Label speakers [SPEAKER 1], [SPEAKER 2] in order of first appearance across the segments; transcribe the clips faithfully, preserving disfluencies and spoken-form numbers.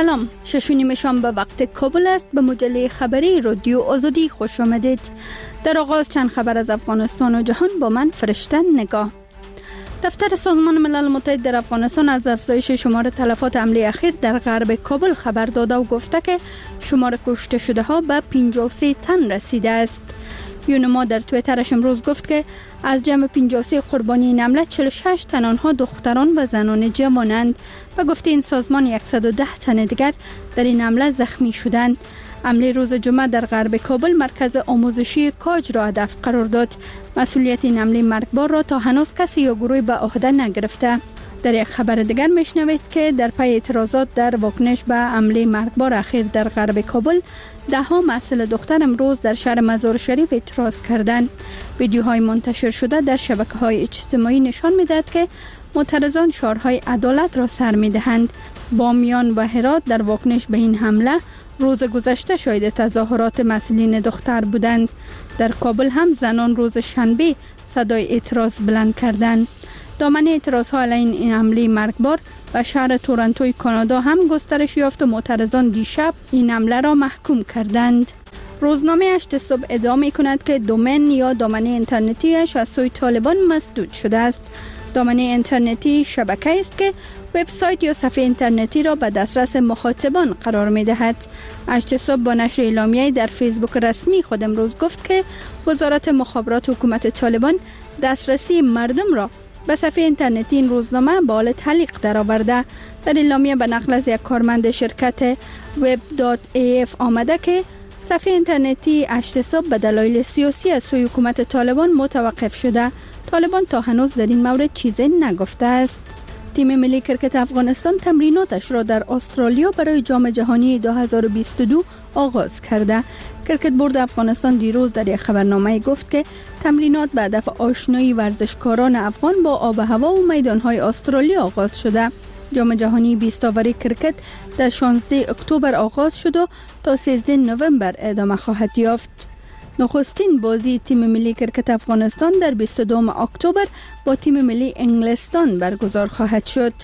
[SPEAKER 1] سلام، ششونیم شام به وقت کابل است. به مجله خبری رادیو آزادی خوش آمدید. در آغاز چند خبر از افغانستان و جهان با من فرشته نگاه. دفتر سازمان ملل متحد در افغانستان از افزایش شمار تلفات حمله اخیر در غرب کابل خبر داده و گفته که شمار کشته شده ها به پنجاه و سه تن رسیده است. یونما در توییترش امروز گفت که از جمع پنجاه و سه قربانی این حمله چهل و شش تن آنها دختران و زنان جوانند و گفته این سازمان صد و ده تن دیگر در این حمله زخمی شدند. حمله روز جمعه در غرب کابل مرکز آموزشی کاج را هدف قرار داد. مسئولیت این حمله مرگبار را تا هنوز کسی یا گروهی به عهده نگرفته. در یک خبر دیگر میشنوید که در پی اعتراضات در واکنش به حمله مرگبار اخیر در غرب کابل، ده ها مسئول دختر امروز در شهر مزار شریف اعتراض کردند. ویدیوهای منتشر شده در شبکه‌های اجتماعی نشان می‌دهد که معترضان شعارهای عدالت را سر می‌دهند. بامیان و هرات در واکنش به این حمله روز گذشته شاهد تظاهرات مسئولین دختر بودند. در کابل هم زنان روز شنبه صدای اعتراض بلند کردند. دامنه اعتراض‌ها علیه این حمله مرگبار و شهر تورنتوی کانادا هم گسترش یافت و معترضان دیشب این حمله را محکوم کردند. روزنامه هشت صبح ادعا می‌کند که دومین یا دامنه اینترنتیش از سوی طالبان مسدود شده است. دامنه اینترنتی شبکه است که وبسایت یا صفحه اینترنتی را به دسترس مخاطبان قرار می‌دهد. هشت صبح با نشر اعلامیه‌ای در فیسبوک رسمی خود امروز گفت که وزارت مخابرات حکومت طالبان دسترسی مردم را به صفحه اینترنتی این روزنامه با حال تعلیق درآورده. در اعلامیه به نقل از یک کارمند شرکت وب دات ای اف آمده که صفحه اینترنتی هشت صبح به دلایل سیاسی از سوی حکومت طالبان متوقف شده. طالبان تا هنوز در این مورد چیزی نگفته است. تیم ملی کرکت افغانستان تمریناتش را در استرالیا برای جام جهانی دو هزار و بیست و دو آغاز کرده. کرکت بورد افغانستان دیروز در یک خبرنامه گفت که تمرینات به هدف آشنایی ورزشکاران افغان با آب و هوا و میدانهای استرالیا آغاز شده. جام جهانی بیست اوری کرکت در شانزده اکتبر آغاز شد و تا سیزده نوامبر ادامه خواهد یافت. نخستین بازی تیم ملی کرکت افغانستان در بیست و دوم اکتبر با تیم ملی انگلستان برگزار خواهد شد.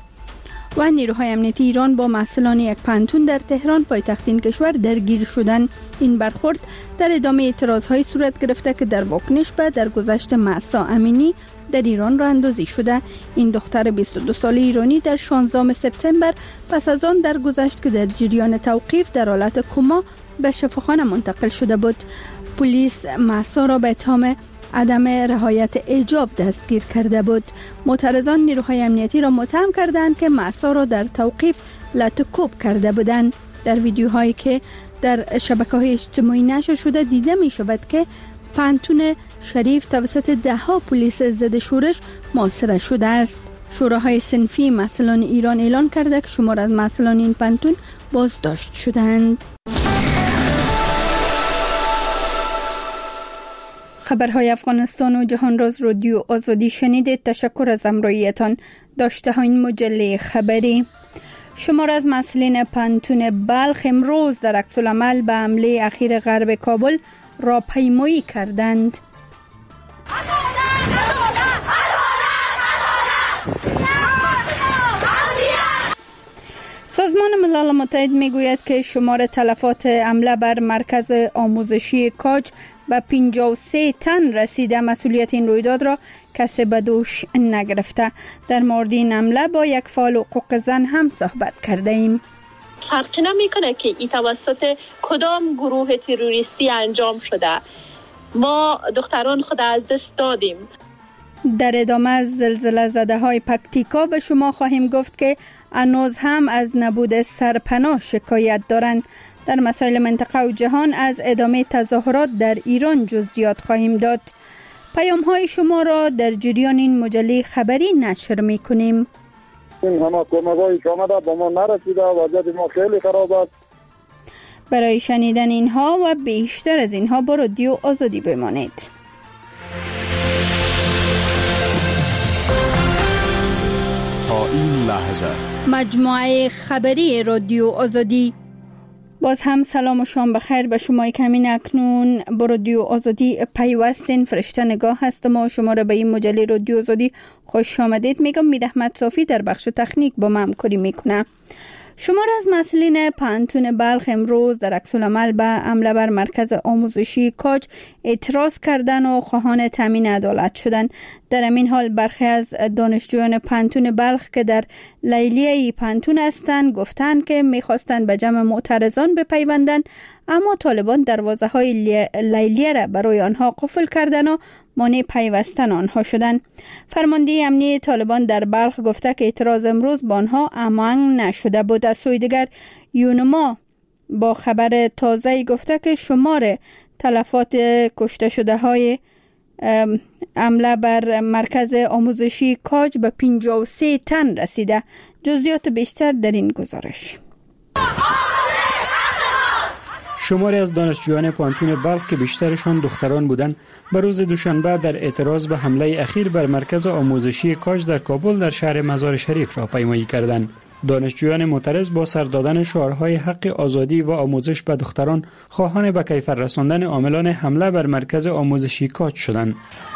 [SPEAKER 1] و نیروهای امنیتی ایران با مسئولان یک پانتون در تهران پایتخت این کشور درگیر شدند. این برخورد در ادامه اعتراضهای صورت گرفته که در واکنش به درگذشت مهسا امینی در ایران راه اندازی شده. این دختر بیست و دو ساله ایرانی در شانزدهم سپتامبر پس از آن درگذشت که در جریان توقیف در حالت کما به شفاخانه منتقل شده بود. پلیس مهسا را به اتهام عدم رعایت حجاب دستگیر کرده بود. معترضان نیروهای امنیتی را متهم کردند که مهسا را در توقیف لطوکوب کرده بودند. در ویدیوهایی که در شبکه‌های اجتماعی نشر شده دیده می شود که پانتون شریف توسط ده ها پلیس ضد شورش محاصره شده است. شوراهای صنفی مسئولان ایران اعلان کرده که شمار از مسئولان این پانتون بازداشت شدند. خبرهای افغانستان و جهان راز رادیو آزادی شنیدید. تشکر از همراهیتان. داشته ها این مجله خبری. شمار از مسئولین پانتون بلخ امروز در عکس العمل به حمله اخیر غرب کابل راهپیمایی کردند. سازمان ملل متحد میگوید که شمار تلفات حمله بر مرکز آموزشی کاج به پنجاه و سه تن رسیده. مسئولیت این رویداد را کسی به دوش نگرفته. در مورد این حمله با یک فعال حقوق زن هم صحبت کرده ایم.
[SPEAKER 2] فرق نمیکنه که این توسط کدام گروه تروریستی انجام شده. ما دختران خود از دست دادیم.
[SPEAKER 1] در ادامه از زلزله زده های پکتیکا به شما خواهیم گفت که هنوز هم از نبود سرپناه شکایت دارند. در مسائل منطقه و جهان از ادامه تظاهرات در ایران جزئیات خواهیم داد. پیام های شما را در جریان این مجله خبری نشر می کنیم.
[SPEAKER 3] این همه کمک‌هایی که آمده با ما نرسیده، وضعیت ما خیلی خراب است.
[SPEAKER 1] برای شنیدن اینها و بیشتر از اینها با رادیو آزادی بمانید.
[SPEAKER 4] تا این لحظه
[SPEAKER 1] مجموعه خبری رادیو آزادی. باز هم سلام و شام بخیر به شما که همین اکنون با رادیو آزادی پیوستین. فرشته نگاه هستم و شما را به این مجله رادیو آزادی خوش آمدید میگم. میر احمد صافی در بخش تکنیک با ما همکاری میکنه. شمار از مسئولین پانتون بلخ امروز در عکس‌العمل به حمله بر مرکز آموزشی کاج اعتراض کردن و خواهان تامین عدالت شدند. در همین حال برخی از دانشجویان پانتون بلخ که در لیلیه پانتون هستند گفتند که می‌خواستند به جمع معترضان بپیوندند، اما طالبان دروازه های لیلیه را برای آنها قفل کردند و مانع پیوستن آنها شدند. فرمانده امنیه طالبان در بلخ گفته که اعتراض امروز با آنها هماهنگ نشده بود. از سوی دیگر یونما با خبر تازه گفته که شمار تلفات کشته شده های حمله بر مرکز آموزشی کاج به پنجاه و سه تن رسیده. جزئیات بیشتر در این گزارش.
[SPEAKER 5] شماری از دانشجویان پانتون بلخ که بیشترشان دختران بودند به روز دوشنبه در اعتراض به حمله اخیر بر مرکز آموزشی کاج در کابل در شهر مزار شریف راهپیمایی کردند. دانشجویان معترض با سر دادن شعارهای حق آزادی و آموزش به دختران خواهان به کیفر رساندن عاملان حمله بر مرکز آموزشی کاج شدند.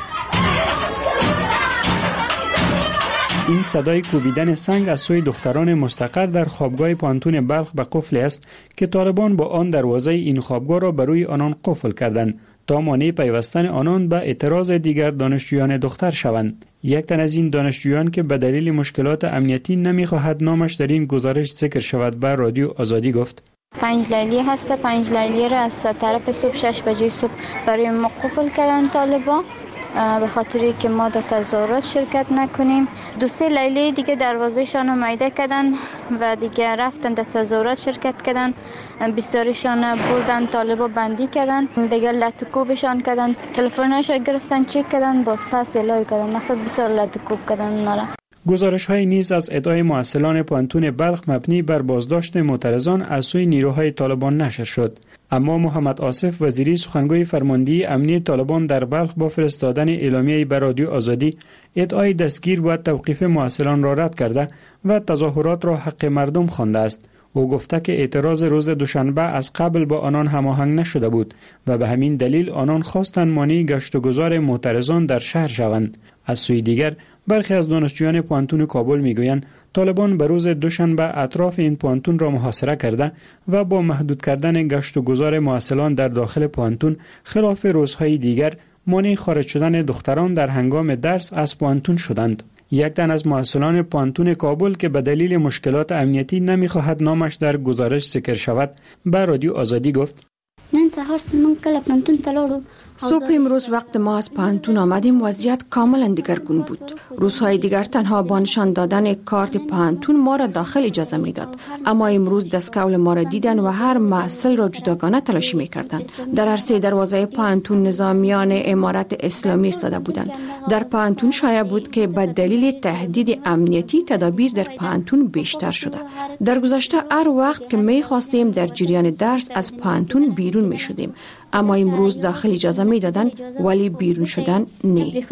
[SPEAKER 5] این صدای کوبیدن سنگ از سوی دختران مستقر در خوابگاه پانتون بلخ به قفل است که طالبان با آن دروازه این خوابگاه را بر روی آنان قفل کردند تا مانع پیوستن آنان به اعتراض دیگر دانشجویان دختر شوند. یک تن از این دانشجویان که به دلیل مشکلات امنیتی نمیخواهد نامش در این گزارش ذکر شود به رادیو آزادی گفت:
[SPEAKER 6] پنج لیلیه هست. پنج لیلیه را از طرف صبح شش بجه صبح برای ما قفل کردن طالبان به خاطری که ما در تظاهرات شرکت نکنیم. دو سه لیلیه دیگه دروازه‌شان رو میده کردن و دیگه رفتن در تظاهرات شرکت کردن. بسیارشان بردن طالبا بندی کردن، دیگه لطکوبشان کردن، تلفن‌هاشو گرفتن چک کردن، باز پس الای کردن. مثلا بسیار لطکوب کردن اونا.
[SPEAKER 5] گزارش های نیز از ادعای مسئولان پانتون بلخ مبنی بر بازداشت معترضان از سوی نیروهای طالبان نشر شد. اما محمد آصف وزیری سخنگوی فرماندهی امنی طالبان در بلخ با فرستادن اعلامیه‌ای به رادیو آزادی ادعای دستگیر و توقیف مسئولان را رد کرده و تظاهرات را حق مردم خوانده است. او گفته که اعتراض روز دوشنبه از قبل با آنان هماهنگ نشده بود و به همین دلیل آنان خواستند مانع گشت و گذار معترضان در شهر شوند. از سوی دیگر برخی از دانشجویان پانتون کابل میگویند طالبان به روز دوشنبه اطراف این پانتون را محاصره کرده و با محدود کردن گشت و گذار مسئولان در داخل پانتون خلاف روزهای دیگر مانع خارج شدن دختران در هنگام درس از پانتون شدند. یک تن از مسئولان پانتون کابل که به دلیل مشکلات امنیتی نمیخواهد نامش در گزارش ذکر شود به رادیو آزادی گفت:
[SPEAKER 7] نن سهار سمون کله پانتون تلاړو. صبح امروز وقت ما از پانتون آمدیم وضعیت کاملا دیگرگون بود. روزهای دیگر تنها با نشان دادن کارت پانتون ما را داخل اجازه میداد، اما امروز دستکول ما را دیدن و هر محصل را جداگانه تلاشی میکردند. در هر سه دروازه پانتون نظامیان امارت اسلامی ایستاده بودند. در پانتون شایع بود که به دلیل تهدید امنیتی تدابیر در پانتون بیشتر شده. در گذشته هر وقت که میخواستیم در جریان درس از پانتون بیرون میشدیم، اما امروز داخل اجازه میدادن ولی بیرون شدن نه.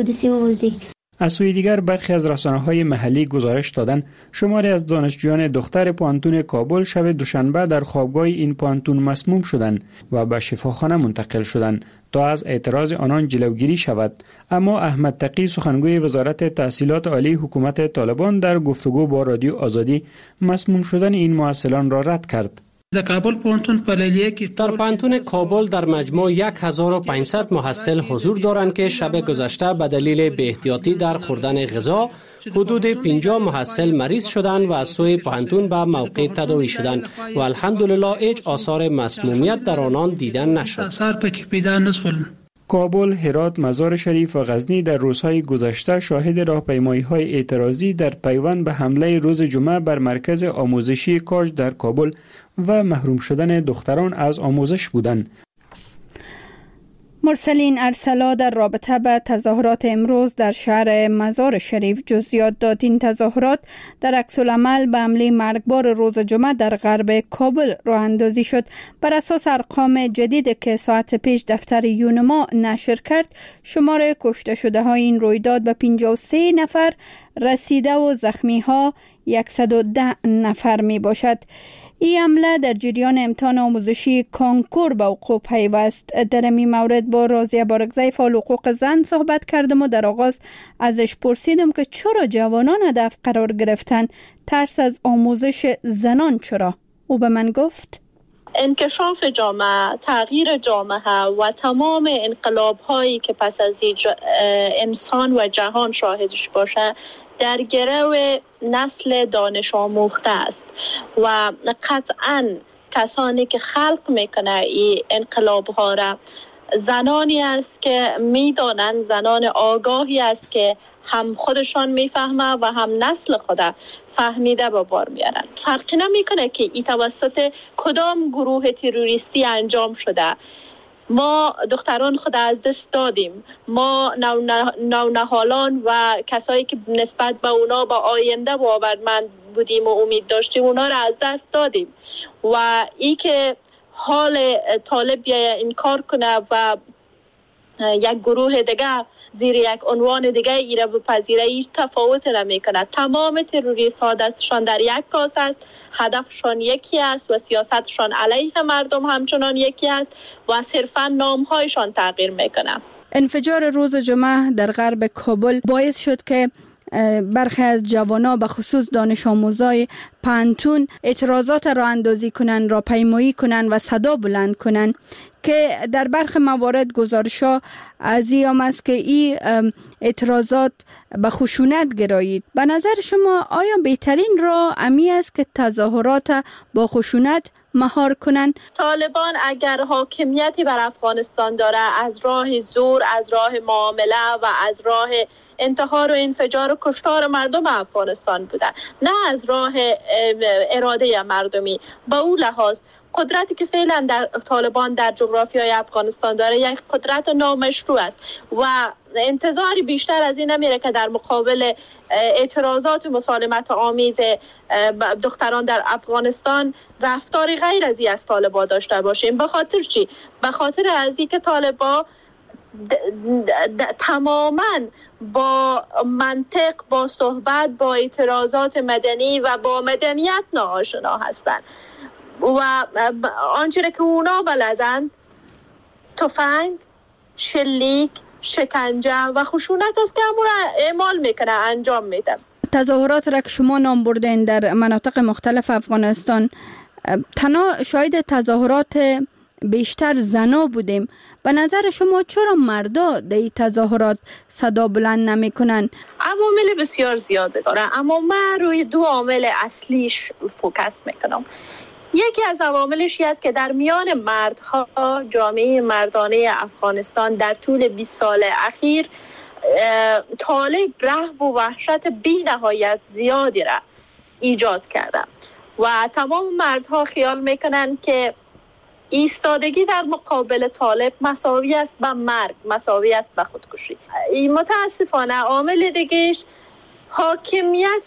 [SPEAKER 5] از سوی دیگر برخی از رسانه‌های محلی گزارش دادند شماری از دانشجویان دختر پانتون کابل شب دوشنبه در خوابگاه این پانتون مسموم شدند و به شفاخانه منتقل شدند تا از اعتراض آنان جلوگیری شود. اما احمد تقی سخنگوی وزارت تحصیلات عالی حکومت طالبان در گفتگو با رادیو آزادی مسموم شدن این مسئولان را رد کرد.
[SPEAKER 8] در پانتون کابل در مجموع یک هزار و پانصد محصل حضور دارند که شب گذشته به دلیل بی احتیاطی در خوردن غذا حدود پنجاه محصل مریض شدند و از سوی پانتون به موقع تداوی شدند و الحمدلله هیچ آثار مسمومیت در آنان دیدن نشد.
[SPEAKER 5] کابل، هرات، مزار شریف و غزنی در روزهای گذشته شاهد راهپیمایی‌های اعتراضی در پیوند به حمله روز جمعه بر مرکز آموزشی کاج در کابل و محروم شدن دختران از آموزش بودند.
[SPEAKER 1] مرسلین ارسلا در رابطه به تظاهرات امروز در شهر مزار شریف جزئیات داد. این تظاهرات در عکس‌العمل به حمله مرگبار روز جمعه در غرب کابل راه اندازی شد. بر اساس ارقام جدید که ساعت پیش دفتر یونما نشر کرد، شمار کشته شده های این رویداد به پنجاه و سه نفر رسیده و زخمی ها صد و ده نفر می باشد. این عمله در جریان امتحان آموزشی کنکور به وقوع پیوست. در این مورد با راضیه بارگزی فعال حقوق زن صحبت کردم و در آغاز ازش پرسیدم که چرا جوانان هدف قرار گرفتن، ترس از آموزش زنان چرا؟ او به من گفت
[SPEAKER 2] انکشاف جامعه، تغییر جامعه و تمام انقلاب هایی که پس از انسان و جهان شاهدش باشه در گرو نسل دانش آموخته است و قطعاً کسانی که خلق میکنه این انقلاب ها را زنانی است که میدانند، زنان آگاهی است که هم خودشان میفهمه و هم نسل خود فهمیده به بار میارن. فرقی نمیکنه که این توسط کدام گروه تروریستی انجام شده. ما دختران خود از دست دادیم، ما نونهالان و کسایی که نسبت به اونا با آینده باورمند بودیم و امید داشتیم اونا را از دست دادیم و ای که حال طالب بیاید این کار کنه و یک گروه دیگه زیر یک عنوان دیگه ای را بپذیره هیچ تفاوت نمی کنه. تمام تروریست ها دستشان در یک کاس است، هدفشان یکی است و سیاستشان علیه مردم همچنان یکی است و صرفا نام هایشان تغییر میکنه.
[SPEAKER 1] انفجار روز جمعه در غرب کابل باعث شد که برخی از جوانا به خصوص دانش آموزای پانتون اعتراضات را اندازی کنن، را پیمایی کنن و صدا بلند کنن که در برخی موارد گزارش‌ها از این است که این اعتراضات به خشونت گرایید. به نظر شما آیا بهترین راه امی است که تظاهرات با خشونت مهار کنن؟
[SPEAKER 2] طالبان اگر حاکمیتی بر افغانستان داره از راه زور، از راه معامله و از راه انتحار و انفجار و کشتار مردم افغانستان بودن، نه از راه اراده مردمی. با اون لحاظ قدرتی که فعلا در طالبان در جغرافیای افغانستان داره یک قدرت نامشروع است و انتظاری بیشتر از این نمیره که در مقابل اعتراضات مسالمت آمیز دختران در افغانستان رفتاری غیر از این از طالبان داشته باشیم. به خاطر چی؟ به خاطر از این که طالبان تماما با منطق، با صحبت، با اعتراضات مدنی و با مدنیت ناآشنا هستند و آنچه که اونا بلدند تفنگ، شلیک، شکنجه و خشونت است که همون را اعمال میکنه، انجام میده.
[SPEAKER 1] تظاهرات را که شما نام بردین در مناطق مختلف افغانستان، تنها شاهد تظاهرات بیشتر زنا بودیم. به نظر شما چرا مردا در این تظاهرات صدا بلند نمی کنن؟
[SPEAKER 2] عوامل بسیار زیاده داره، اما من روی دو عامل اصلیش فوکس میکنم. یکی از عواملش است که در میان مردها، جامعه مردانه افغانستان در طول بیست سال اخیر طالب رهب و وحشت بی نهایت زیادی را ایجاد کرده و تمام مردها خیال میکنن که ایستادگی در مقابل طالب مساوی است به مرگ، مساوی است به خودکشی. متاسفانه عامل دیگهش حاکمیت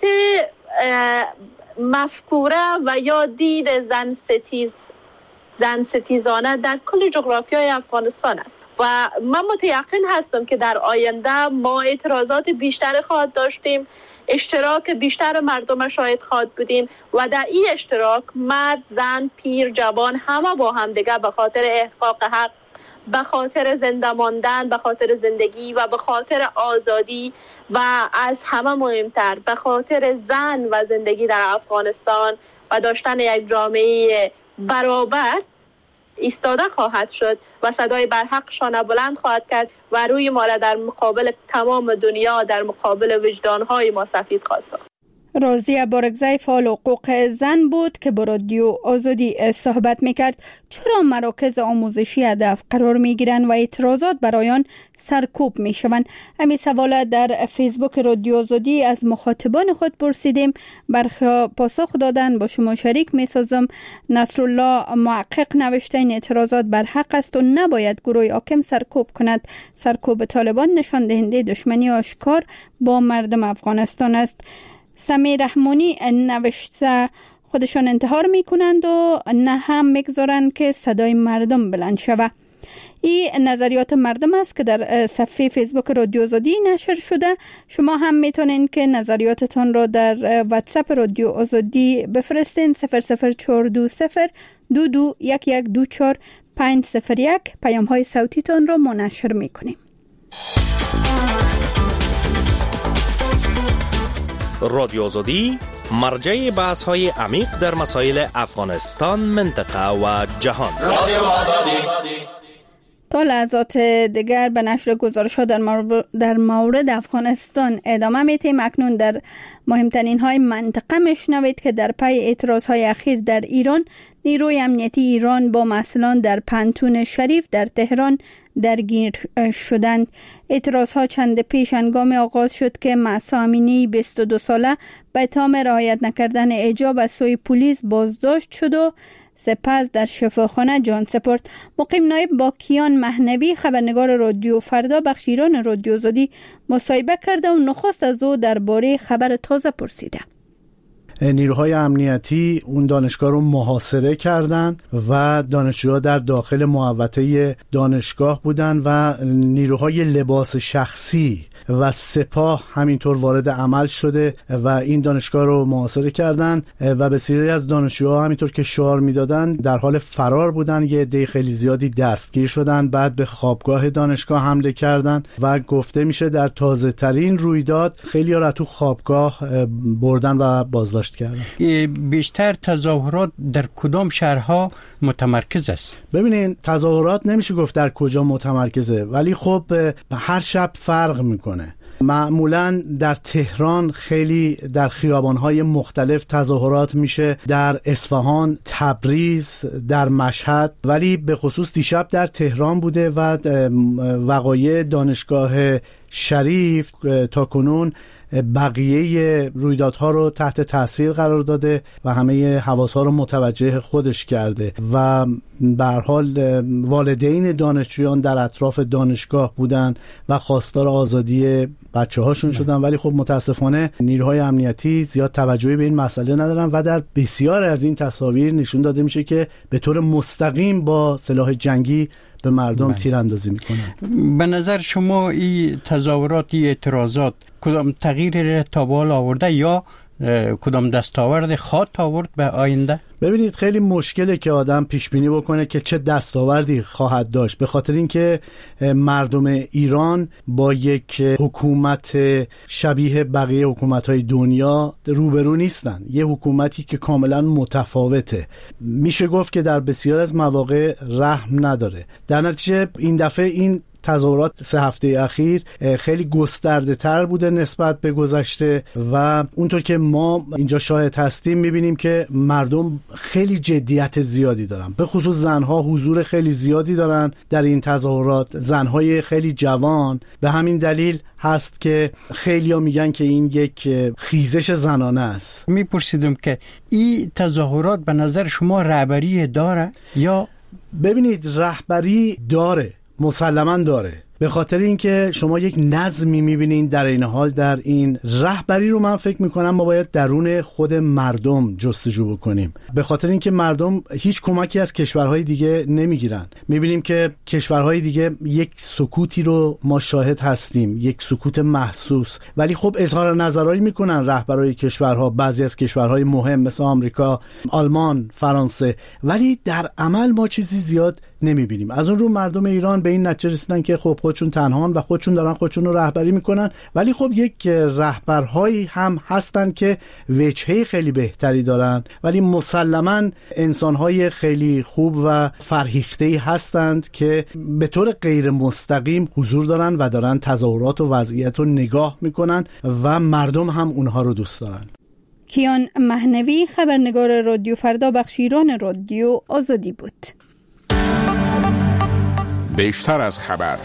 [SPEAKER 2] مفکوره و یا دید زن ستیز زن ستیزانه در کل جغرافیای افغانستان است و من متیقن هستم که در آینده ما اعتراضات بیشتر خواهد داشتیم، اشتراک بیشتر مردم شاهد خواهد بودیم و در این اشتراک مرد، زن، پیر، جوان همه با هم دیگه به خاطر احقاق حق، به خاطر زنده ماندن، به خاطر زندگی و به خاطر آزادی و از همه مهمتر به خاطر زن و زندگی در افغانستان و داشتن یک جامعه برابر ایستاده خواهد شد و صدای برحقشان بلند خواهد کرد و روی ما را در مقابل تمام دنیا، در مقابل وجدانهای ما سفید خواهد ساخت.
[SPEAKER 1] راضیه بارگزی فعال حقوق زن بود که با رادیو آزادی صحبت میکرد. چرا مراکز آموزشی هدف قرار میگیرند و اعتراضات برایان سرکوب میشوند؟ همین سوالات در فیسبوک رادیو آزادی از مخاطبان خود پرسیدیم. برخی پاسخ دادن، با شما شریک میسازم. نصرالله محقق نوشته این اعتراضات بر حق است و نباید گروه حاکم سرکوب کند. سرکوب طالبان نشان دهنده دشمنی آشکار با مردم افغانستان است. سمی رحمانی نوشته خودشان انتحار می کنند و نه هم میگذارند که صدای مردم بلند شود. این نظریات مردم است که در صفحه فیسبوک رادیو آزادی نشر شده. شما هم میتونین که نظریاتتان را در واتساپ رادیو آزادی بفرستین. صفر صفر چهار دو صفر دو دو یک یک دو چهار پنج صفر یک. پیام های صوتی تان را منشر میکنیم.
[SPEAKER 9] رادیو آزادی مرجع بحث های عمیق در مسائل افغانستان، منطقه و جهان. رادیو آزادی.
[SPEAKER 1] تا لحظات دیگر به نشر گزارش ها در مورد, در مورد افغانستان ادامه میتیم. اکنون در مهمترین های منطقه میشنوید که در پی اعتراض های اخیر در ایران، نیروی امنیتی ایران با مسئولان در پانتون شریف در تهران درگیر شدند. اعتراض ها چند پیش هنگام آغاز شد که مهسا امینی بیست و دو ساله به اتهام رعایت نکردن حجاب از سوی پلیس بازداشت شد و سپس در شفاخانه جان سپرد. مقیم نایب با کیان مهنوی خبرنگار رادیو فردا بخش ایران رادیو آزادی مصاحبه کرده و نخست از او درباره خبر تازه پرسیده.
[SPEAKER 10] نیروهای امنیتی اون دانشگاه رو محاصره کردن و دانشجوها در داخل محوطه دانشگاه بودن و نیروهای لباس شخصی و سپاه همینطور وارد عمل شده و این دانشگاه رو محاصره کردن و بسیاری از دانشجوها همینطور که شعار میدادن در حال فرار بودن. یه عده خیلی زیادی دستگیر شدن، بعد به خوابگاه دانشگاه حمله کردن و گفته میشه در تازه ترین رویداد خیلی ها را تو خوابگاه بردن و بازداشت کردن.
[SPEAKER 11] بیشتر تظاهرات در کدام شهرها متمرکز است؟
[SPEAKER 10] ببینین تظاهرات نمیشه گفت در کجا متمرکزه، ولی خب هر شب فرق میکنه. معمولا در تهران خیلی در خیابان‌های مختلف تظاهرات میشه، در اصفهان، تبریز، در مشهد، ولی به خصوص دیشب در تهران بوده و وقایع دانشگاه شریف تا کنون بقیه رویدادها رو تحت تاثیر قرار داده و همه حواس‌ها رو متوجه خودش کرده و به هر حال والدین دانشجویان در اطراف دانشگاه بودن و خواستار آزادی بچه‌هاشون شدن، ولی خب متاسفانه نیروهای امنیتی زیاد توجهی به این مسئله ندارن و در بسیار از این تصاویر نشون داده میشه که به طور مستقیم با سلاح جنگی به مردم تیراندازی میکنن.
[SPEAKER 11] به نظر شما این تظاهرات، این اعتراضات کدام تغییر تا به حال آورده یا کدام دستاورد خواهد آورد به آینده؟
[SPEAKER 10] ببینید خیلی مشکله که آدم پیش بینی بکنه که چه دستاوردی خواهد داشت، به خاطر اینکه مردم ایران با یک حکومت شبیه بقیه حکومت‌های دنیا روبرو نیستن. یه حکومتی که کاملا متفاوته، میشه گفت که در بسیار از مواقع رحم نداره. در نتیجه این دفعه این تظاهرات سه هفته اخیر خیلی گسترده تر بوده نسبت به گذشته و اونطور که ما اینجا شاهد هستیم میبینیم که مردم خیلی جدیت زیادی دارن، به خصوص زنها حضور خیلی زیادی دارن در این تظاهرات، زنهای خیلی جوان. به همین دلیل هست که خیلی ها میگن که این یک خیزش زنانه است.
[SPEAKER 11] میپرسیدم که این تظاهرات به نظر شما رهبری داره یا؟
[SPEAKER 10] ببینید رهبری داره، مسلماً داره، به خاطر اینکه شما یک نظمی میبینین. در این حال در این رهبری رو من فکر میکنم ما باید درون خود مردم جستجو بکنیم، به خاطر اینکه مردم هیچ کمکی از کشورهای دیگه نمیگیرن. میبینیم که کشورهای دیگه یک سکوتی رو ما شاهد هستیم، یک سکوت محسوس، ولی خب اظهار نظرایی میکنن رهبرای کشورها، بعضی از کشورهای مهم مثل آمریکا، آلمان، فرانسه، ولی در عمل ما چیزی زیاد نمیبینیم. از اون رو مردم ایران به این نتیجه رسیدن که خب خودشون تنهان و خودشون دارن خودشون رو رهبری میکنن، ولی خب یک رهبرهایی هم هستن که وجهه خیلی بهتری دارن، ولی مسلماً انسانهای خیلی خوب و فرهیخته‌ای هستند که به طور غیر مستقیم حضور دارن و دارن تظاهرات و وضعیت رو نگاه میکنن و مردم هم اونها رو دوست دارن.
[SPEAKER 1] کیان مهنوی خبرنگار رادیو فردا بخش ایران رادیو آزادی بود.
[SPEAKER 4] بیشتر از خبر،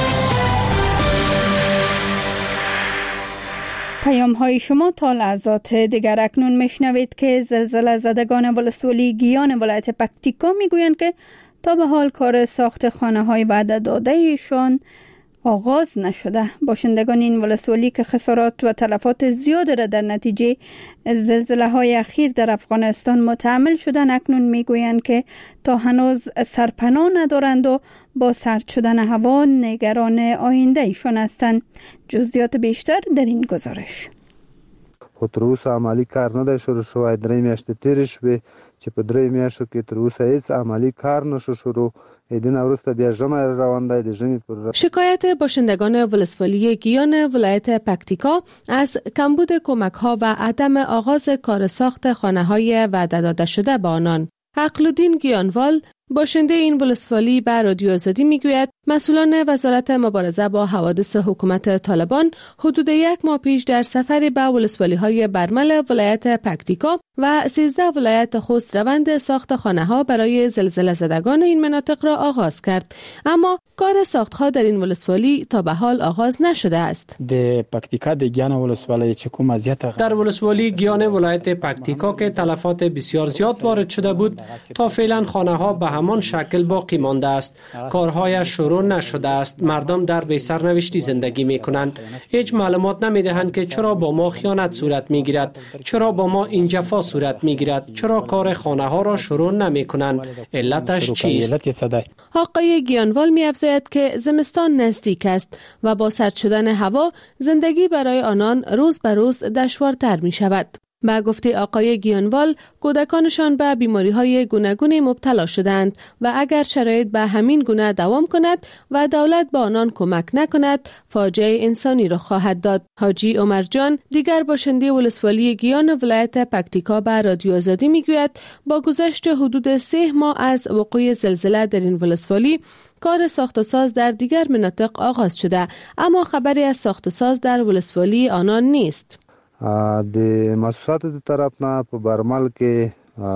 [SPEAKER 1] پیام های شما تا لحظات دیگر. اکنون میشنوید که زلزله زدگان ولسوالی گیان ولایت پکتیکا میگویند که تا به حال کار ساخت خانه های وعده داده ایشان آغاز نشده. باشندگان این ولسوالی که خسارات و تلفات زیاد را در نتیجه زلزله های اخیر در افغانستان متحمل شدن، اکنون میگویند که تا هنوز سرپناه ندارند و با سرد شدن هوا نگران آینده ایشان هستند. جزئیات بیشتر در این گزارش.
[SPEAKER 12] خو تر اوسه عملی کار نه دی شروع شوی. درې میاشتې تېرې شوې چې په درې میاشتو کې تر اوسه هیڅ عملی کار نشو شروع. ایدین وروسته بیا ژمی روان دی. د ژمي پر
[SPEAKER 13] شکایت باشندگان ولسوالی گیان ولایت پکتیکا از کمبود کمک ها و عدم آغاز کار ساخت خانه های وعده داده شده به آنان. عقلالدین گیانوال باشنده این ولسوالی به رادیو آزادی میگوید مسئولان وزارت مبارزه با حوادث حکومت طالبان حدود یک ماه پیش در سفری به ولسوالی های برمل ولایت پکتیکا و سیزده ولایت خوست روند ساخت خانه ها برای زلزله زدگان این مناطق را آغاز کرد، اما کار ساخت ها در این ولسوالی تا به حال آغاز نشده است.
[SPEAKER 5] د پکتیکا د گیان ولسوالی چې کوم وضعیت
[SPEAKER 8] در ولسوالی گیان ولایت پکتیکا که تلفات بسیار زیاد وارد شده بود، تا فعلا خانه ها به همان شکل باقی مانده است. کارهایش شروع نشده است. مردم در بی سرنوشتی زندگی می کنند. هیچ معلومات نمی دهند که چرا با ما خیانت صورت می گیرد، چرا با ما این جفا صورت می گیرد، چرا کار خانه ها را شروع نمی کنند، علتش چیست؟
[SPEAKER 13] آقای گیانوال می افزاید که زمستان نزدیک است و با سرد شدن هوا زندگی برای آنان روز به روز دشوارتر می شود. با گفته آقای گیانوال، کودکانشان به بیماری‌های گوناگون مبتلا شدند و اگر شرایط به همین گونه دوام کند و دولت به آنان کمک نکند، فاجعه انسانی را خواهد داد. حاجی عمر جان، دیگر باشنده ولسوالی گیان ولایت پکتیکا، به رادیو آزادی میگوید با گذشت حدود سه ماه از وقوع زلزله در این ولسوالی، کار ساخت و ساز در دیگر مناطق آغاز شده، اما خبری از ساخت و ساز در ولسوالی آنان نیست.
[SPEAKER 12] د مؤسساتو د طرف نه په برمل کې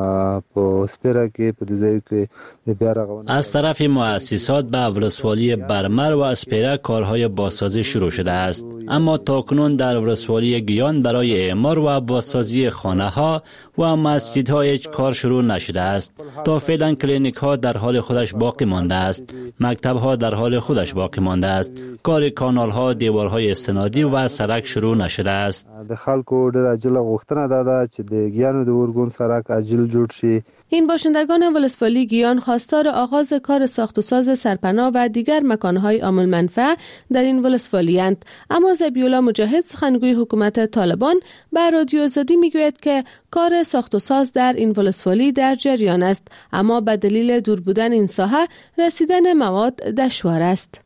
[SPEAKER 12] په سپیره کې په دې کې د بیا رغونې
[SPEAKER 14] از طرف مؤسسات به ولسوالی برمل و اسپیره کارهای بازسازی شروع شده است، اما تاکنون در ولسوالی گیان برای اعمار و بازسازی خانه ها و مسجد ها هیچ کار شروع نشده است. تا فعلا کلینیک ها در حال خودش باقی مانده است، مکتب ها در حال خودش باقی مانده است، کار کانال ها، دیوارهای استنادی و سرک شروع نشده است.
[SPEAKER 12] د خلکو ډېر عاجله غوښتنه ده چې د گیانو د ورګون سرک عاجل جوړ شي.
[SPEAKER 13] این باشندگان ولسوالی گیان خواستار آغاز کار ساخت و ساز سرپناه و دیگر مکانهای عامل منفعه در این ولسوالی اند، اما ذبیح‌الله مجاهد، سخنگوی حکومت طالبان، به رادیو آزادی میگوید که کار ساخت و ساز در این ولسوالی در جریان است، اما به دلیل دور بودن این ساحه رسیدن مواد دشوار است.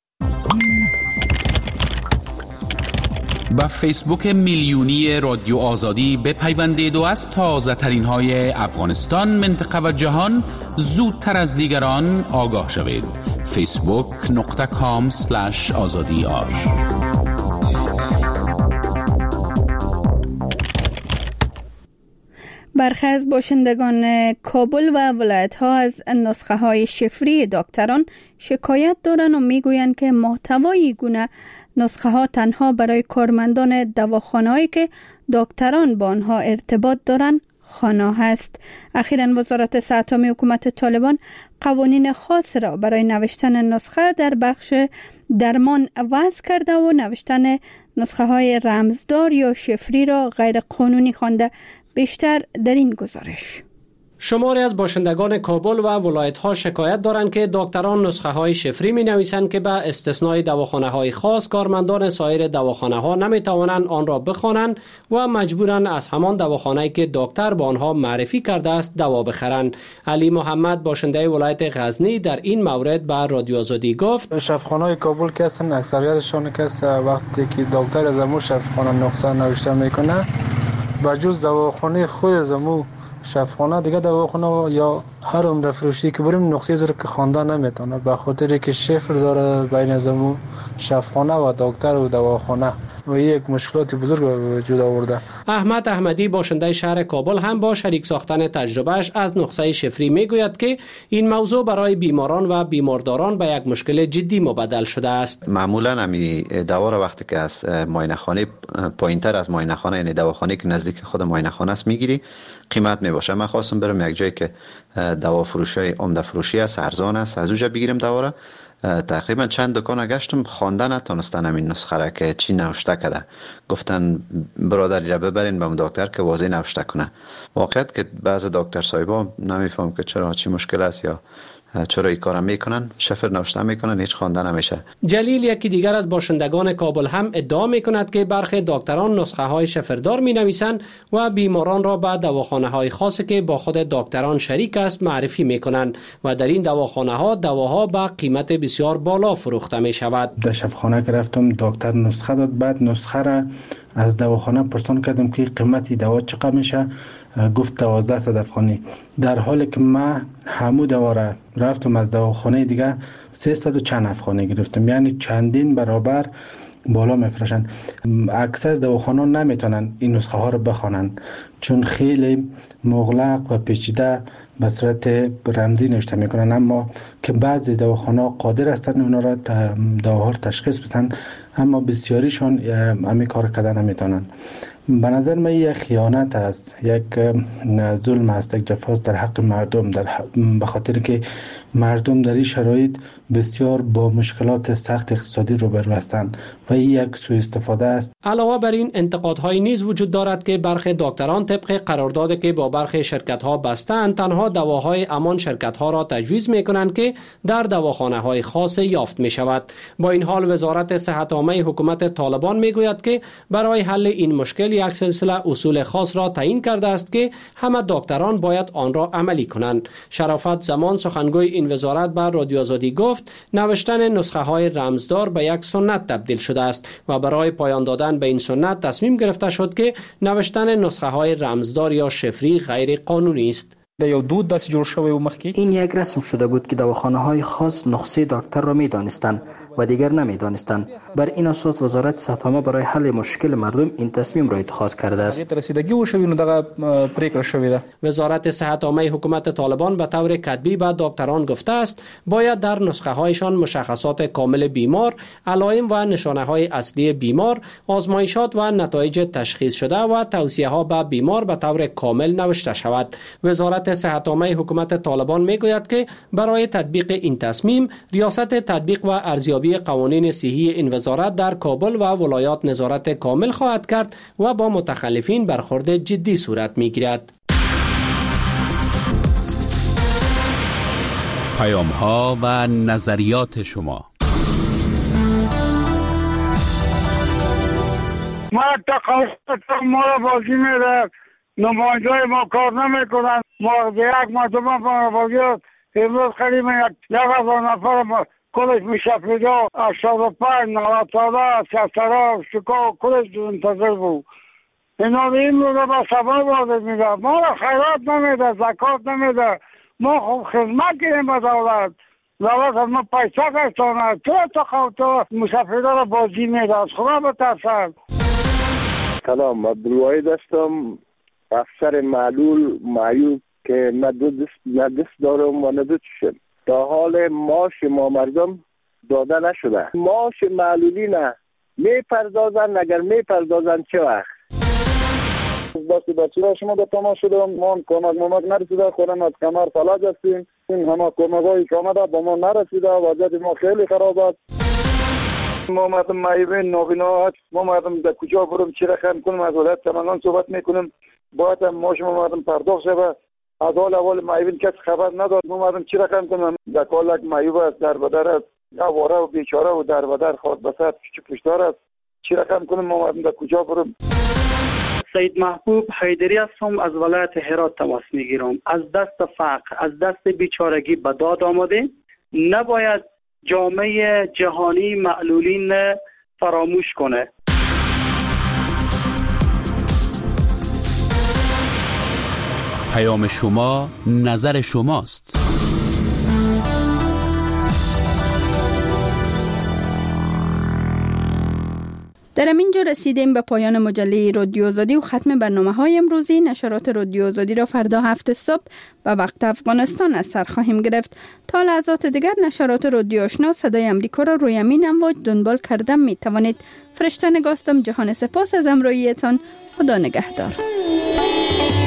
[SPEAKER 4] با فیسبوک میلیونی رادیو آزادی بپیوندید و از تازه ترین های افغانستان، منطقه و جهان زودتر از دیگران آگاه شوید. فیسبوک نقطه کام سلش آزادی آر.
[SPEAKER 1] برخی از باشندگان کابل و ولایت ها از نسخه های شفری دکتران شکایت دارند و میگویند که محتوای گونه نسخه ها تنها برای کارمندان دواخانه‌ای که دکتران با آنها ارتباط دارند خوانا هست. اخیراً وزارت صحت عامه حکومت طالبان قوانین خاص را برای نوشتن نسخه در بخش درمان وضع کرده و نوشتن نسخه های رمزدار یا شفری را غیر قانونی خوانده. بیشتر در این گزارش.
[SPEAKER 8] شماری از باشندگان کابل و ولایت‌ها شکایت دارند که دکتران نسخه‌های شفری می‌نویسند که به استثنای دواخانه‌های خاص کارمندان سایر دواخانه‌ها نمی‌توانند آن را بخوانند و مجبورند از همان دواخانه‌ای که دکتر به آنها معرفی کرده است دوا بخرند. علی محمد، باشنده ولایت غزنی، در این مورد به رادیو آزادی گفت:
[SPEAKER 15] شفاخانه‌های کابل که هستند اکثریتشون که وقتی که دکتر از امو شفاخانه نسخه نوشته میکنه، با جز دواخانه خود از امو شفاخانه دیگه دواخانه یا هر عمده فروشی که بریم نسخه زیر که خوانده نمیتونه، به خاطر که شفر داره بین از امو شفاخانه و دکتر و دواخانه و یک مشکلات بزرگ وجود آورده.
[SPEAKER 8] احمد احمدی، باشنده شهر کابل، هم با شریک ساختن تجربهش از نسخه شفری میگوید که این موضوع برای بیماران و بیمارداران به یک مشکل جدی مبدل شده است.
[SPEAKER 16] معمولا امی دوا را وقتی که از معاینه خانه پایینتر از معاینه خانه، یعنی دواخانه که نزدیک خود معاینه خانه است میگیری، قیمت میباشه. من خواستم برم یک جایی که دوا فروشی عمده فروشی است، ارزان است، از اونجا بگیرم دوا را. تقریبا چند دکان گشتم، خوانده نتونستن این نسخه را که چی نوشته کده. گفتن برادری را ببرین به دکتر که واضح نوشته کنه. واقعیت که بعض دکتر صاحبا نمیفهم که چرا چی مشکل است یا چرا این کارا میکنن، شفر نوشته میکنن، هیچ خوانده نمیشه.
[SPEAKER 8] جلیل یکی دیگر از باشندگان کابل هم ادعا میکند که برخی دکتران نسخه های شفردار می نویسند و بیماران را به دواخانه های خاصی که با خود دکتران شریک است معرفی میکنند و در این دواخانه ها دواها به قیمت بسیار بالا فروخته می شود.
[SPEAKER 17] در شفاخانه که رفتم دکتر نسخه داد، بعد نسخه را از دواخانه پرسان کردم که قیمتی دوا چقدر میشه، گفت دوازده صد افغانی، در حالی که من همو دوا را رفتم از دواخانه دیگه سیصد و چند افغانی گرفتم، یعنی چندین برابر بالا میفروشن. اکثر دواخانه نمیتونن این نسخه ها رو بخوانن چون خیلی مغلق و پیچیده به صورت رمزی نوشته میکنن، اما که بعضی دواخانه قادر هستن اونا را دواها رو تشخیص بدن، اما بسیاریشون همین کار کردن نمیتونن. به نظر من یک خیانت است، یک ظلم است، یک جفاست در حق مردم، در حق به خاطر که مردم در این شرایط بسیار با مشکلات سخت اقتصادی روبرو هستند و این یک سوء استفاده است.
[SPEAKER 8] علاوه بر این انتقادهای نیز وجود دارد که برخی دکتران طبق قراردادی که با برخی شرکت‌ها بستند تنها دواهای امان شرکت‌ها را تجویز می‌کنند که در دواخانه‌های خاص یافت می‌شود. با این حال وزارت صحت عامه حکومت طالبان می‌گوید که برای حل این مشکل یک سلسله اصول خاص را تعیین کرده است که همه دکتران باید آن را عملی کنند. شرافت زمان سخنگوی این وزارت بر رادیو آزادی گفت نوشتن نسخه های رمزدار به یک سنت تبدیل شده است و برای پایان دادن به این سنت تصمیم گرفته شد که نوشتن نسخه های رمزدار یا شفری غیر قانونی است.
[SPEAKER 18] این یک رسم شده بود که دواخانه های خاص نسخه دکتر را می دانستند و دیگر نمی دانستند. بر این اساس وزارت صحت عامه برای حل مشکل مردم این تصمیم را اتخاذ کرده است.
[SPEAKER 8] وزارت صحت عامه حکومت طالبان به طور کتبی به دکتران گفته است باید در نسخه هایشان مشخصات کامل بیمار، علائم و نشانه های اصلی بیمار، آزمایشات و نتایج تشخیص شده و توصیه ها به بیمار به طور کامل نوشته شود. وزارت صحت عامه حکومت طالبان میگوید که برای تطبیق این تصمیم ریاست تطبیق و ارزیابی قوانین صحی این وزارت در کابل و ولایات نظارت کامل خواهد کرد و با متخلفین برخورد جدی صورت میگیرد.
[SPEAKER 4] پیام ها و نظریات شما.
[SPEAKER 3] ما تقاضا ما را بازی میره، نماینده ما کار نمیکنن، ما یک مرتبه ما بازی امروز خیلی یک هزار نفر ما کلش میشفیده، هشتاد و پنج نود ساله سسترا شکا کلش منتظر بود. اینا این رو به سبا بازی میده، ما را خیرات نمیده، زکات نمیده، ما خوب خدمت کنیم به دولت، دولت از ما پیسه کشتانه، تو تا خواه تو مسافرده را بازی میده، از خدا بترسن. سلام، عبدالوحی داشتم، افسر معلول معیوب که نه دست نه دست دارم و نه دو چشم. تا حال معاش ما مردم داده نشده. معاش معلولی نه میپردازن، اگر میپردازن چه وقت؟ بسی بچه را شما به تماش شدم، ما کمک ممک نرسیده، خودم از کمر فلج هستیم، این همه کمک هایی که آمده با ما نرسیده، وضعیت ما خیلی خراب است. ما مردم معیوبین نابینا هست، ما مردم در کجا برم چی رقم کنم، از ولایت سمنگان صحبت میکنم، باید هم معاش ما مردم پرداخت شده. از حال اول معیوبین کس خبر نداد، ما مردم چی رقم کنم، در کالک معیوب است، در بدر است، آواره و بیچاره و در بدر خواهد بسد پشتار است، چی رقم کنم، ما مردم در کجا برم.
[SPEAKER 19] سید محبوب حیدری هستم، از ولایت هرات تماس میگیرم. از دست فقر، از دست بیچارگی به داد آمده، نباید جامعه جهانی معلولین فراموش کنه.
[SPEAKER 4] پیام شما نظر شماست.
[SPEAKER 1] در اینجا رسیدیم به پایان مجله رادیو آزادی و ختم برنامه‌های امروزی. نشرات رادیو آزادی را فردا هفت صبح به وقت افغانستان از سر خواهیم گرفت. تا لحظات دیگر نشرات رادیو آشنا صدای امریکا را روی امین امواج دنبال کردن می توانید. فرشته نگاستم. جهان سپاس از همراهیتان. خدا نگهدار.